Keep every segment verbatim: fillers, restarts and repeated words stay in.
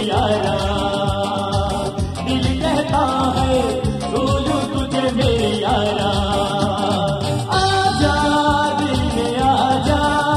यारा, दिल कहता है भूलूं तुझे मेरे यारा, आजा दिल में आजा।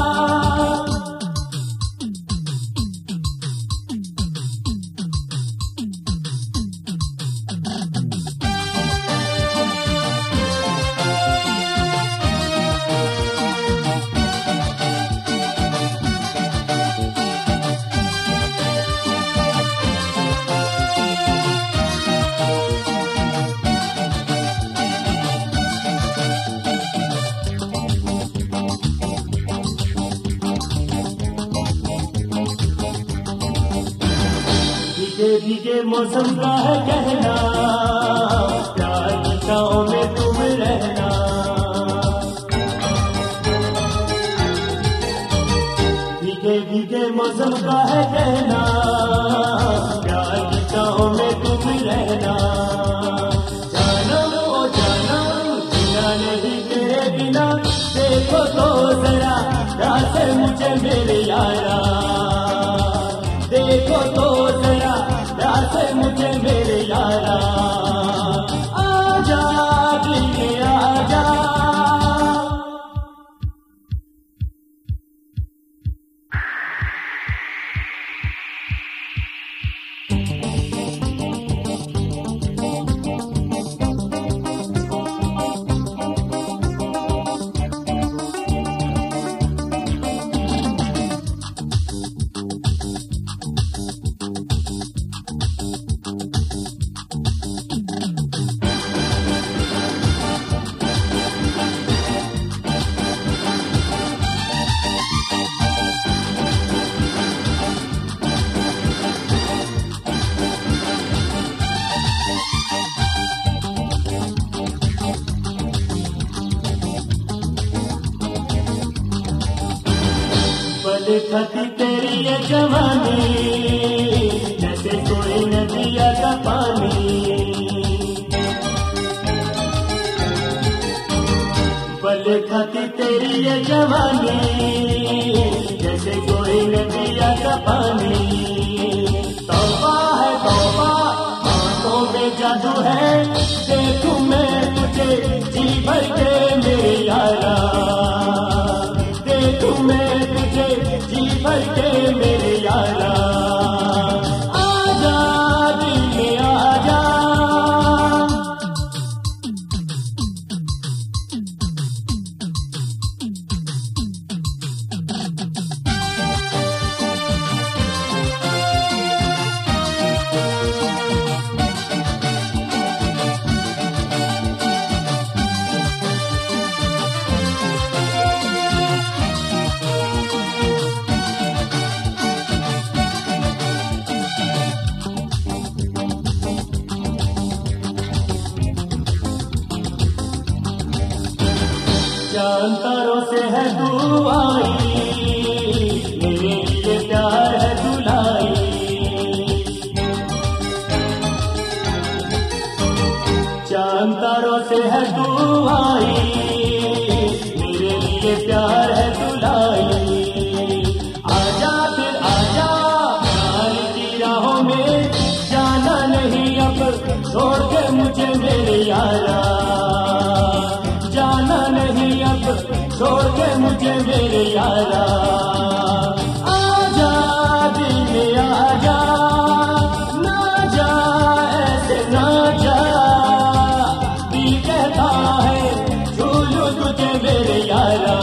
भीगे भीगे मौसम का है कहना, प्यार की छाँव में तुम रहना। भीगे भीगे मौसम का है कहना, प्यार की छाँव में तुम रहना। जानम ओ जानम जीना नहीं तेरे बिना, देखो तो जरा रात मुझे मेरे यारा, देखो तो जरा रात मुझे मेरे यारा, आजा दिल में आजा। पल खती तेरी ये जवानी, जैसे कोई नदिया का पानी। पल खती तेरी ये जवानी, जैसे कोई नदिया का पानी। तौबा है तौबा आंखों में जादू है, देखूं मैं तुझे जी भर के मेरे यारा, देखूं मैं तुझे जी भर के मेरे यारा, आजा दिल में आजा। चांद तारों से है दुआई, मेरे लिए प्यार है दुलाई। चांद तारों से है दुआई, मेरे लिए प्यार है दुलाई। आजा फिर आजा प्यार की राहों में, जाना नहीं अब छोड़ के मुझे मेरे यारा, जाना नहीं अब छोड़ के मुझे मेरे यारा, आजा दिल में आजा। ना जा ऐसे ना जा, दिल कहता है झूलूं तुझे मेरे यारा।